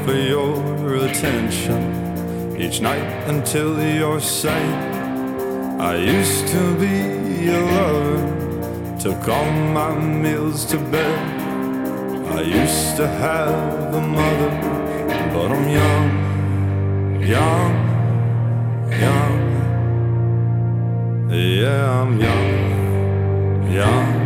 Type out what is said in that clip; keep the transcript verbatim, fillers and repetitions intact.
for your attention each night until you're sane. I used to be a lover, took all my meals to bed. I used to have a mother, but I'm young, young, young. Yeah, I'm young, young.